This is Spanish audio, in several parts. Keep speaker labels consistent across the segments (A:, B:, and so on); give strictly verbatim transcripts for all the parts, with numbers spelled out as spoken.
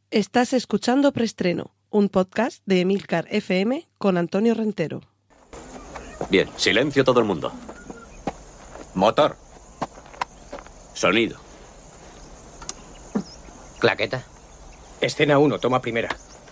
A: Estás escuchando Preestreno, un podcast de Emilcar F M con Antonio Rentero.
B: Bien, silencio todo el mundo.
C: Motor.
B: Sonido.
C: Claqueta.
D: Escena uno, toma primera.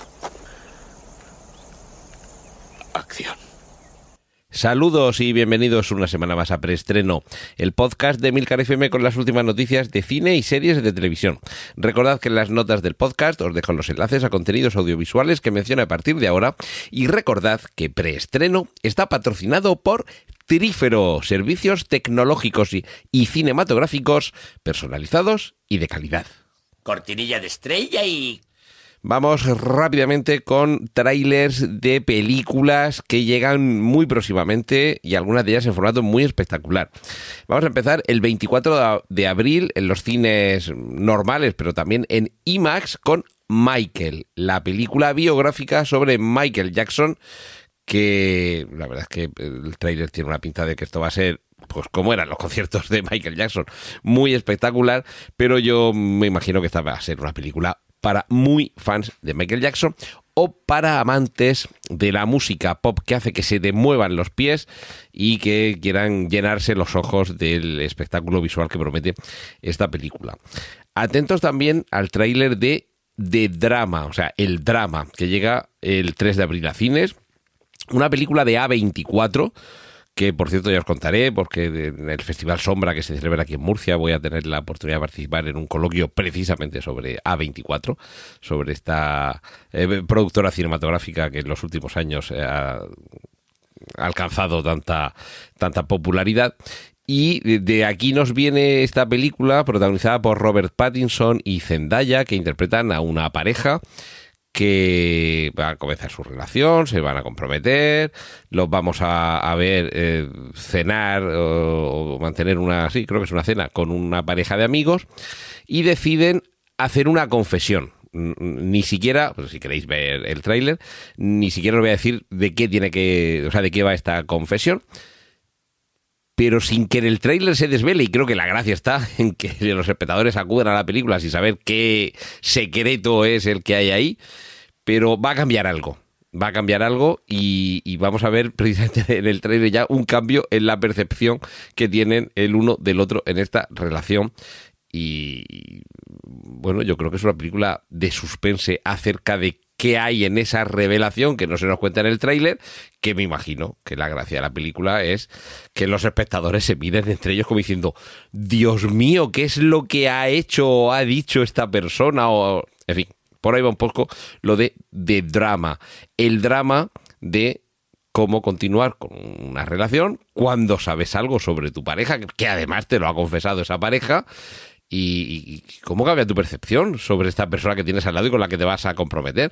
B: Acción.
E: Saludos y bienvenidos una semana más a Preestreno, el podcast de Emilcar F M con las últimas noticias de cine y series de televisión. Recordad que en las notas del podcast os dejo los enlaces a contenidos audiovisuales que menciono a partir de ahora y recordad que Preestreno está patrocinado por Trífero, servicios tecnológicos y, y cinematográficos personalizados y de calidad.
C: Cortinilla de estrella y...
E: Vamos rápidamente con trailers de películas que llegan muy próximamente y algunas de ellas en formato muy espectacular. Vamos a empezar el veinticuatro de abril en los cines normales, pero también en IMAX con Michael, la película biográfica sobre Michael Jackson, que la verdad es que el tráiler tiene una pinta de que esto va a ser, pues como eran los conciertos de Michael Jackson, muy espectacular, pero yo me imagino que esta va a ser una película para muy fans de Michael Jackson o para amantes de la música pop que hace que se te muevan los pies y que quieran llenarse los ojos del espectáculo visual que promete esta película. Atentos también al tráiler de The Drama, o sea, El Drama, que llega el tres de abril a cines. Una película de A veinticuatro, que por cierto ya os contaré, porque en el Festival Sombra que se celebra aquí en Murcia voy a tener la oportunidad de participar en un coloquio precisamente sobre A veinticuatro, sobre esta eh, productora cinematográfica que en los últimos años eh, ha alcanzado tanta, tanta popularidad. Y de, de aquí nos viene esta película protagonizada por Robert Pattinson y Zendaya, que interpretan a una pareja que va a comenzar su relación, se van a comprometer, los vamos a, a ver eh, cenar o, o mantener una, sí, creo que es una cena con una pareja de amigos y deciden hacer una confesión. Ni siquiera, pues si queréis ver el tráiler, ni siquiera os voy a decir de qué tiene que, o sea, de qué va esta confesión. Pero sin que en el tráiler se desvele, y creo que la gracia está en que los espectadores acudan a la película sin saber qué secreto es el que hay ahí, pero va a cambiar algo, va a cambiar algo y, y vamos a ver precisamente en el tráiler ya un cambio en la percepción que tienen el uno del otro en esta relación. Y bueno, yo creo que es una película de suspense acerca de qué hay en esa revelación que no se nos cuenta en el tráiler, que me imagino que la gracia de la película es que los espectadores se miren entre ellos como diciendo, Dios mío, ¿qué es lo que ha hecho o ha dicho esta persona? O, en fin, por ahí va un poco lo de, de drama, el drama de cómo continuar con una relación cuando sabes algo sobre tu pareja, que además te lo ha confesado esa pareja. ¿Y, y cómo cambia tu percepción sobre esta persona que tienes al lado y con la que te vas a comprometer?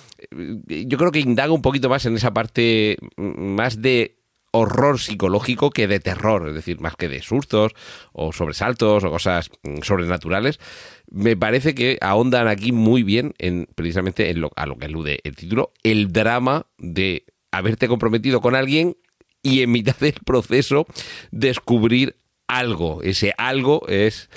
E: Yo creo que indaga un poquito más en esa parte más de horror psicológico que de terror, es decir, más que de sustos o sobresaltos o cosas sobrenaturales. Me parece que ahondan aquí muy bien en precisamente en lo, a lo que alude el título, el drama de haberte comprometido con alguien y en mitad del proceso descubrir algo. Ese algo es...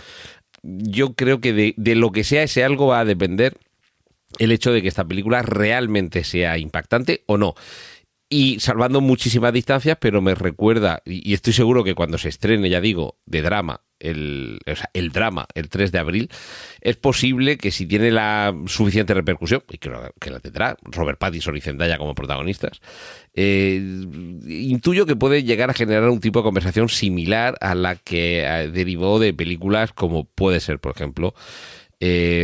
E: Yo creo que de, de lo que sea ese algo va a depender el hecho de que esta película realmente sea impactante o no. Y salvando muchísimas distancias, pero me recuerda, y estoy seguro que cuando se estrene, ya digo, de drama, el, o sea, el drama, el tres de abril, es posible que si tiene la suficiente repercusión, y creo que la tendrá, Robert Pattinson y Zendaya como protagonistas, eh, intuyo que puede llegar a generar un tipo de conversación similar a la que derivó de películas como puede ser, por ejemplo, eh,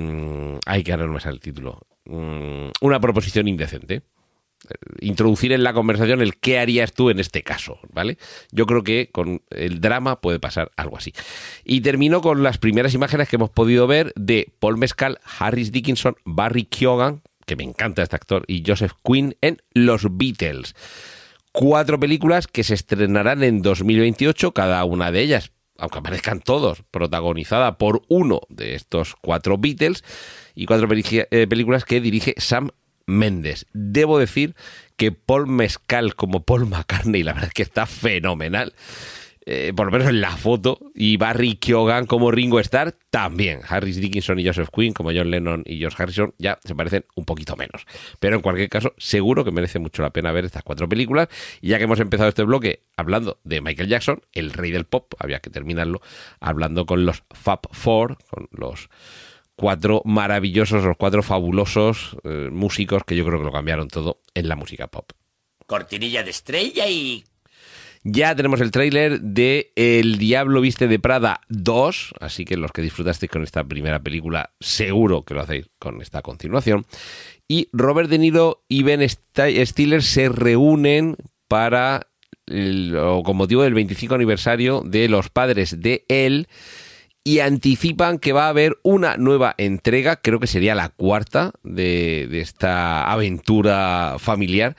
E: ay, que ahora no me sale el título, Una proposición indecente. Introducir en la conversación el qué harías tú en este caso, ¿vale? Yo creo que con el drama puede pasar algo así. Y termino con las primeras imágenes que hemos podido ver de Paul Mescal, Harris Dickinson, Barry Keoghan, que me encanta este actor, y Joseph Quinn en Los Beatles. Cuatro películas que se estrenarán en dos mil veintiocho, cada una de ellas, aunque aparezcan todos, protagonizada por uno de estos cuatro Beatles, y cuatro películas que dirige Sam Mendes. Debo decir que Paul Mescal como Paul McCartney, la verdad es que está fenomenal. eh, por lo menos en la foto, y Barry Keoghan como Ringo Starr también. Harris Dickinson y Joseph Quinn como John Lennon y George Harrison ya se parecen un poquito menos. Pero en cualquier caso, seguro que merece mucho la pena ver estas cuatro películas. Y ya que hemos empezado este bloque hablando de Michael Jackson, el rey del pop, había que terminarlo hablando con los Fab Four, con los cuatro maravillosos, los cuatro fabulosos eh, músicos que yo creo que lo cambiaron todo en la música pop.
C: Cortinilla de estrella y...
E: Ya tenemos el tráiler de El Diablo Viste de Prada dos, así que los que disfrutasteis con esta primera película, seguro que lo hacéis con esta continuación. Y Robert De Niro y Ben Stiller se reúnen para, el, o con motivo del veinticinco aniversario de Los Padres de Él, y anticipan que va a haber una nueva entrega, creo que sería la cuarta de, de esta aventura familiar,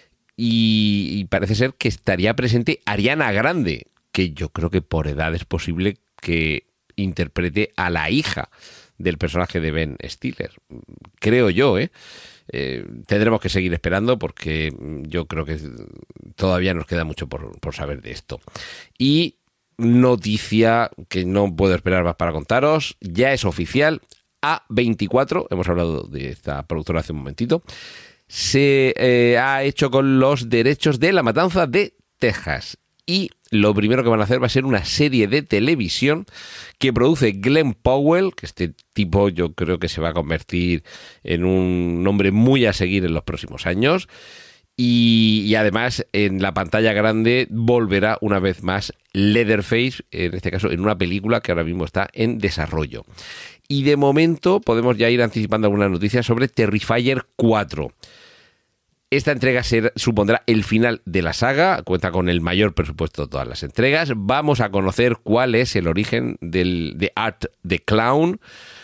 E: y, y parece ser que estaría presente Ariana Grande, que yo creo que por edad es posible que interprete a la hija del personaje de Ben Stiller, creo yo, ¿eh? Eh, tendremos que seguir esperando porque yo creo que todavía nos queda mucho por, por saber de esto. Y noticia que no puedo esperar más para contaros, ya es oficial, A veinticuatro, hemos hablado de esta productora hace un momentito, se eh, ha hecho con los derechos de La Matanza de Texas, y lo primero que van a hacer va a ser una serie de televisión que produce Glenn Powell, que este tipo yo creo que se va a convertir en un nombre muy a seguir en los próximos años. Y, y además en la pantalla grande volverá una vez más Leatherface, en este caso en una película que ahora mismo está en desarrollo. Y de momento podemos ya ir anticipando algunas noticias sobre Terrifier cuatro. Esta entrega se supondrá el final de la saga, cuenta con el mayor presupuesto de todas las entregas. Vamos a conocer cuál es el origen del, de Art the Clown.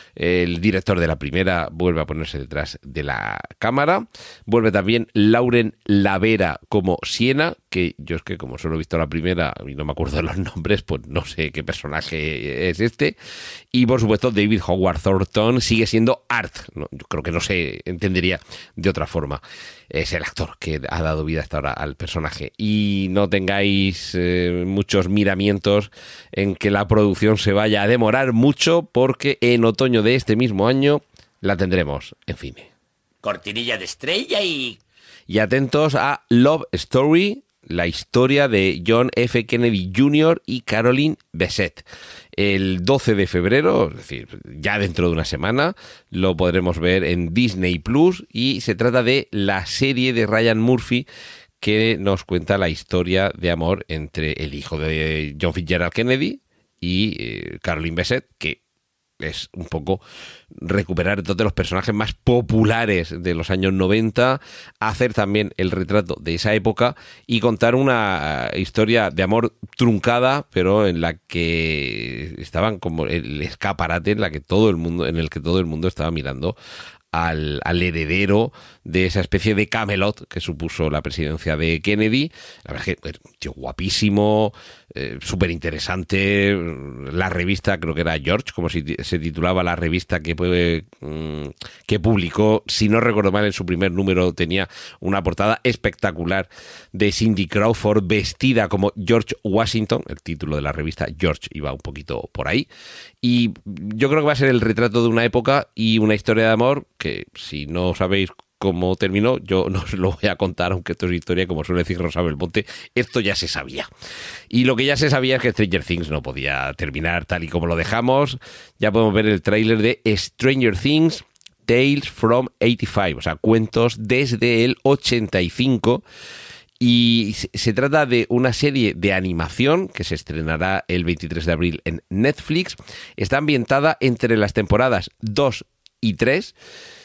E: El director de la primera vuelve a ponerse detrás de la cámara. Vuelve también Lauren Lavera como Siena, que yo es que como solo he visto la primera y no me acuerdo de los nombres, pues no sé qué personaje es este. Y por supuesto David Howard Thornton sigue siendo Art, ¿no? Yo creo que no se entendería de otra forma. Es el actor que ha dado vida hasta ahora al personaje. Y no tengáis eh, muchos miramientos en que la producción se vaya a demorar mucho, porque en otoño de este mismo año la tendremos en cine.
C: Cortinilla de estrella y...
E: Y atentos a Love Story, la historia de John F. Kennedy junior y Caroline Bessette. El doce de febrero, es decir, ya dentro de una semana, lo podremos ver en Disney Plus, y se trata de la serie de Ryan Murphy que nos cuenta la historia de amor entre el hijo de John Fitzgerald Kennedy y eh, Caroline Bessette, que es un poco recuperar todos los personajes más populares de los años noventa, hacer también el retrato de esa época y contar una historia de amor truncada, pero en la que estaban como el escaparate en la que todo el mundo, en el que todo el mundo estaba mirando al, al heredero de esa especie de Camelot que supuso la presidencia de Kennedy. La verdad es que un tío guapísimo, eh, súper interesante. La revista, creo que era George, como si se titulaba la revista que, eh, que publicó, si no recuerdo mal, en su primer número tenía una portada espectacular de Cindy Crawford vestida como George Washington. El título de la revista George iba un poquito por ahí. Y yo creo que va a ser el retrato de una época y una historia de amor que, si no sabéis cómo terminó, yo no os lo voy a contar, aunque esto es historia, como suele decir Rosa Belmonte, esto ya se sabía. Y lo que ya se sabía es que Stranger Things no podía terminar tal y como lo dejamos. Ya podemos ver el tráiler de Stranger Things Tales from ochenta y cinco, o sea, cuentos desde el ochenta y cinco. Y se trata de una serie de animación que se estrenará el veintitrés de abril en Netflix. Está ambientada entre las temporadas dos y tres.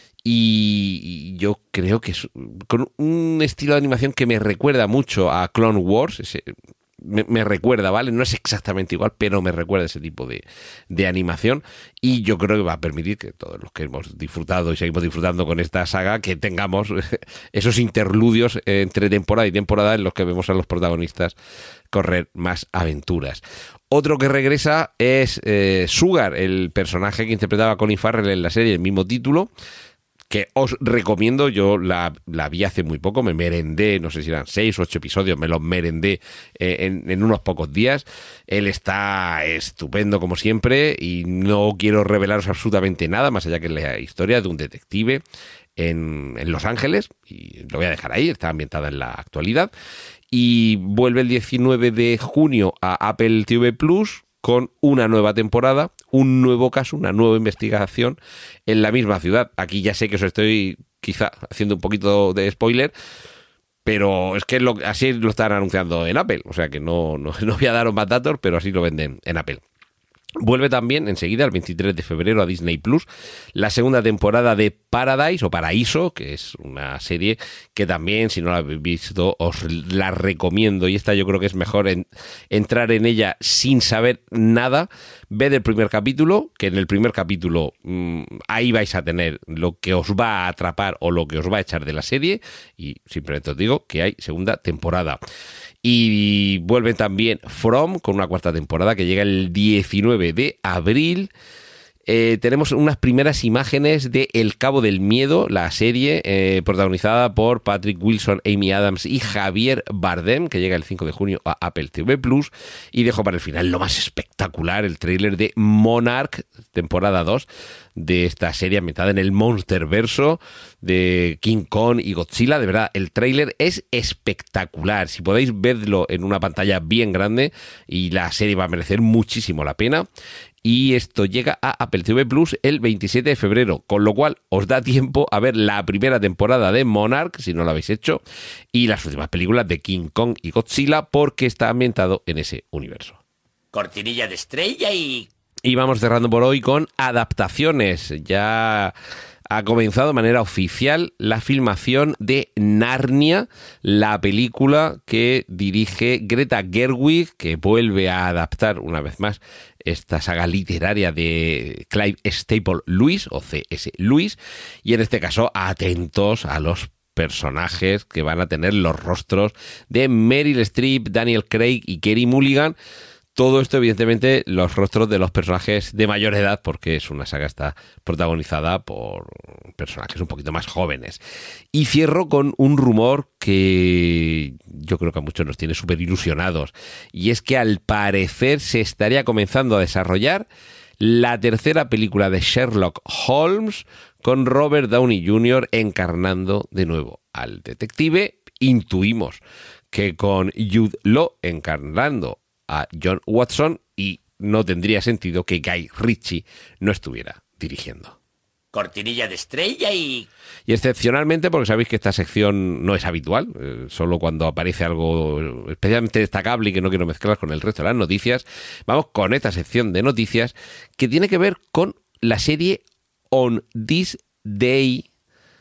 E: Y yo creo que es con un estilo de animación que me recuerda mucho a Clone Wars. Ese, me, me recuerda, ¿vale? No es exactamente igual, pero me recuerda ese tipo de, de animación. Y yo creo que va a permitir que todos los que hemos disfrutado y seguimos disfrutando con esta saga, que tengamos esos interludios entre temporada y temporada en los que vemos a los protagonistas correr más aventuras. Otro que regresa es eh, Sugar, el personaje que interpretaba Colin Farrell en la serie, el mismo título, que os recomiendo. Yo la, la vi hace muy poco, me merendé, no sé si eran seis o ocho episodios, me los merendé eh, en, en unos pocos días. Él está estupendo como siempre y no quiero revelaros absolutamente nada, más allá que la historia de un detective en, en Los Ángeles, y lo voy a dejar ahí, está ambientada en la actualidad, y vuelve el diecinueve de junio a Apple T V Plus, con una nueva temporada, un nuevo caso, una nueva investigación en la misma ciudad. Aquí ya sé que os estoy quizá haciendo un poquito de spoiler, pero es que lo, así lo están anunciando en Apple, o sea que no, no, no voy a daros más datos, pero así lo venden en Apple. Vuelve también enseguida, el veintitrés de febrero, a Disney Plus, la segunda temporada de Paradise o Paraíso, que es una serie que también, si no la habéis visto, os la recomiendo. Y esta yo creo que es mejor en, entrar en ella sin saber nada. Ved el primer capítulo, que en el primer capítulo mmm, ahí vais a tener lo que os va a atrapar o lo que os va a echar de la serie. Y simplemente os digo que hay segunda temporada. Y vuelve también From, con una cuarta temporada que llega el diecinueve de abril. Eh, tenemos unas primeras imágenes de El Cabo del Miedo, la serie eh, protagonizada por Patrick Wilson, Amy Adams y Javier Bardem, que llega el cinco de junio a Apple T V Plus. Y dejo para el final lo más espectacular, el tráiler de Monarch, temporada dos, de esta serie ambientada en el Monsterverso de King Kong y Godzilla. De verdad, el tráiler es espectacular. Si podéis verlo en una pantalla bien grande, y la serie va a merecer muchísimo la pena. Y esto llega a Apple T V Plus el veintisiete de febrero, con lo cual os da tiempo a ver la primera temporada de Monarch, si no lo habéis hecho, y las últimas películas de King Kong y Godzilla, porque está ambientado en ese universo.
C: Cortinilla de estrella y...
E: Y vamos cerrando por hoy con adaptaciones. Ya ha comenzado de manera oficial la filmación de Narnia, la película que dirige Greta Gerwig, que vuelve a adaptar una vez más esta saga literaria de Clive Staple Lewis, o C S Lewis, y en este caso atentos a los personajes que van a tener los rostros de Meryl Streep, Daniel Craig y Carey Mulligan. Todo esto, evidentemente, los rostros de los personajes de mayor edad, porque es una saga está protagonizada por personajes un poquito más jóvenes. Y cierro con un rumor que yo creo que a muchos nos tiene súper ilusionados, y es que al parecer se estaría comenzando a desarrollar la tercera película de Sherlock Holmes, con Robert Downey junior encarnando de nuevo al detective. Intuimos que con Jude Law encarnando a John Watson, y no tendría sentido que Guy Ritchie no estuviera dirigiendo.
C: Cortinilla de estrella y...
E: Y excepcionalmente, porque sabéis que esta sección no es habitual, eh, solo cuando aparece algo especialmente destacable y que no quiero mezclar con el resto de las noticias, vamos con esta sección de noticias que tiene que ver con la serie On This Day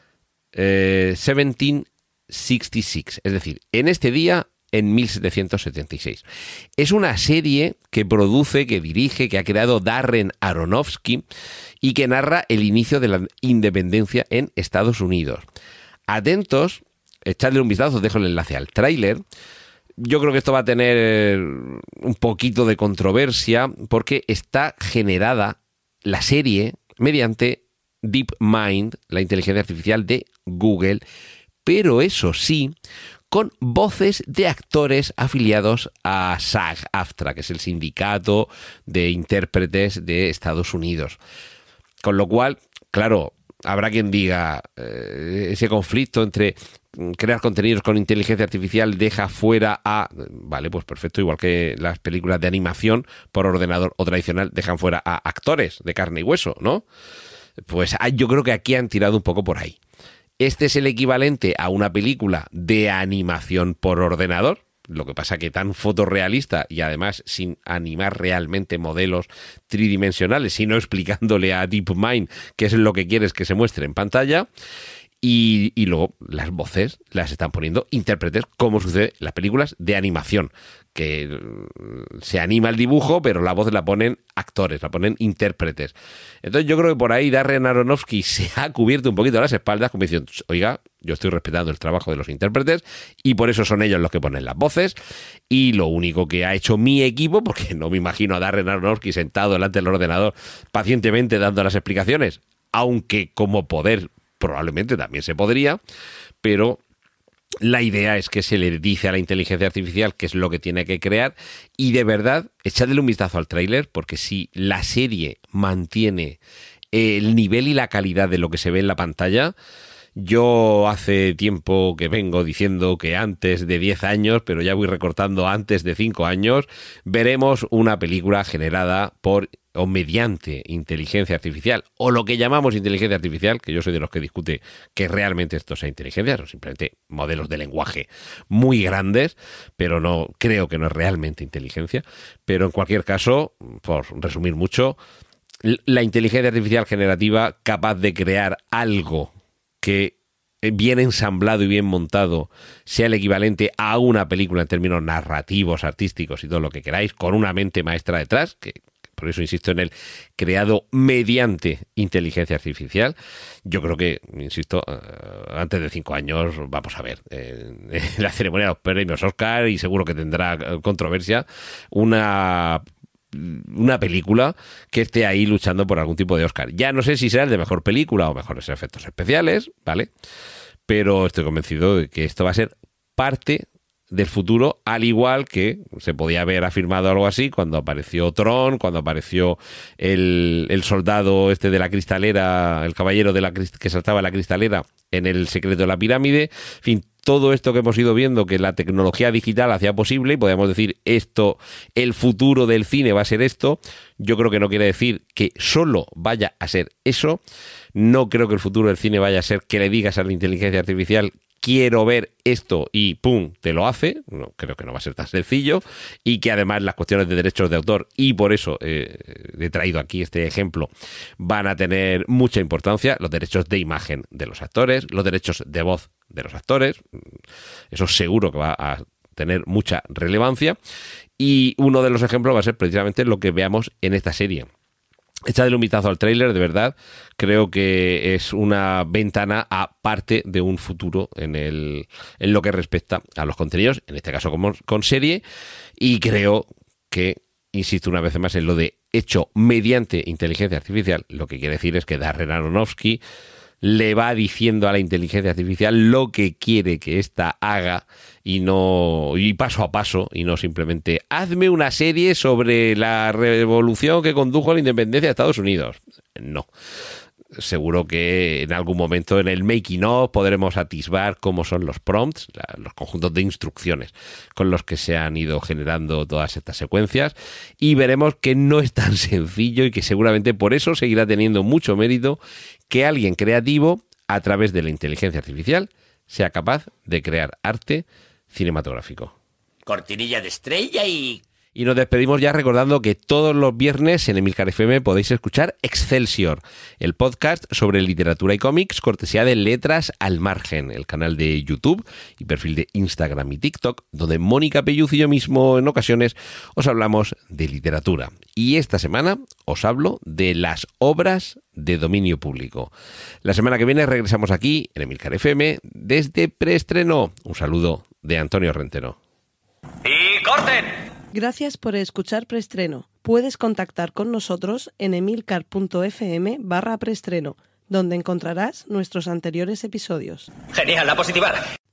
E: eh, mil setecientos sesenta y seis, es decir, en este día en mil setecientos setenta y seis. Es una serie que produce, que dirige, que ha creado Darren Aronofsky y que narra el inicio de la independencia en Estados Unidos. Atentos, echadle un vistazo, os dejo el enlace al tráiler. Yo creo que esto va a tener un poquito de controversia porque está generada la serie mediante DeepMind, la inteligencia artificial de Google, pero eso sí, con voces de actores afiliados a SAG-AFTRA, que es el sindicato de intérpretes de Estados Unidos. Con lo cual, claro, habrá quien diga, eh, ese conflicto entre crear contenidos con inteligencia artificial deja fuera a... Vale, pues perfecto, igual que las películas de animación por ordenador o tradicional dejan fuera a actores de carne y hueso, ¿no? Pues yo creo que aquí han tirado un poco por ahí. Este es el equivalente a una película de animación por ordenador, lo que pasa que tan fotorrealista y además sin animar realmente modelos tridimensionales, sino explicándole a DeepMind qué es lo que quieres que se muestre en pantalla. Y, y luego las voces las están poniendo intérpretes, como sucede en las películas de animación, que se anima el dibujo, pero la voz la ponen actores, la ponen intérpretes. Entonces yo creo que por ahí Darren Aronofsky se ha cubierto un poquito las espaldas, como diciendo, oiga, yo estoy respetando el trabajo de los intérpretes y por eso son ellos los que ponen las voces, y lo único que ha hecho mi equipo, porque no me imagino a Darren Aronofsky sentado delante del ordenador pacientemente dando las explicaciones, aunque como poder probablemente también se podría, pero la idea es que se le dice a la inteligencia artificial qué es lo que tiene que crear y de verdad, echadle un vistazo al tráiler, porque si la serie mantiene el nivel y la calidad de lo que se ve en la pantalla, yo hace tiempo que vengo diciendo que antes de diez años, pero ya voy recortando antes de cinco años, veremos una película generada por o mediante inteligencia artificial, o lo que llamamos inteligencia artificial, que yo soy de los que discute que realmente esto sea inteligencia, son simplemente modelos de lenguaje muy grandes, pero no creo que no es realmente inteligencia. Pero en cualquier caso, por resumir mucho, la inteligencia artificial generativa capaz de crear algo que bien ensamblado y bien montado sea el equivalente a una película en términos narrativos, artísticos y todo lo que queráis, con una mente maestra detrás, que por eso insisto en el creado mediante inteligencia artificial. Yo creo que, insisto, antes de cinco años vamos a ver en la ceremonia de los premios Oscar, y seguro que tendrá controversia, una una película que esté ahí luchando por algún tipo de Oscar. Ya no sé si será el de mejor película o mejores efectos especiales, ¿vale? Pero estoy convencido de que esto va a ser parte del futuro, al igual que se podía haber afirmado algo así cuando apareció Tron, cuando apareció el, el soldado este de la cristalera, el caballero de la que saltaba la cristalera en El secreto de la pirámide. En fin, todo esto que hemos ido viendo que la tecnología digital hacía posible, y podemos decir esto, el futuro del cine va a ser esto. Yo creo que no quiere decir que solo vaya a ser eso. No creo que el futuro del cine vaya a ser que le digas a la inteligencia artificial quiero ver esto y pum, te lo hace. No, creo que no va a ser tan sencillo, y que además las cuestiones de derechos de autor, y por eso eh, he traído aquí este ejemplo, van a tener mucha importancia. Los derechos de imagen de los actores, los derechos de voz de los actores, eso seguro que va a tener mucha relevancia, y uno de los ejemplos va a ser precisamente lo que veamos en esta serie. Echadle un vistazo al tráiler, de verdad. Creo que es una ventana a parte de un futuro en, el, en lo que respecta a los contenidos, en este caso como con serie, y creo que, insisto una vez más en lo de hecho mediante inteligencia artificial, lo que quiere decir es que Darren Aronofsky le va diciendo a la inteligencia artificial lo que quiere que ésta haga, y no y paso a paso, y no simplemente hazme una serie sobre la revolución que condujo a la independencia de Estados Unidos. No. Seguro que en algún momento en el making of podremos atisbar cómo son los prompts, los conjuntos de instrucciones con los que se han ido generando todas estas secuencias, y veremos que no es tan sencillo, y que seguramente por eso seguirá teniendo mucho mérito que alguien creativo, a través de la inteligencia artificial, sea capaz de crear arte cinematográfico.
C: Cortinilla de estrella y...
E: Y nos despedimos ya recordando que todos los viernes en Emilcar F M podéis escuchar Excelsior, el podcast sobre literatura y cómics, cortesía de Letras al Margen, el canal de YouTube y perfil de Instagram y TikTok, donde Mónica Pelluz y yo mismo en ocasiones os hablamos de literatura. Y esta semana os hablo de las obras de dominio público. La semana que viene regresamos aquí en Emilcar F M desde preestreno. Un saludo de Antonio Rentero.
C: ¡Y corten!
A: Gracias por escuchar Preestreno. Puedes contactar con nosotros en emilcar.fm barra preestreno, donde encontrarás nuestros anteriores episodios.
C: Genial, a positivar.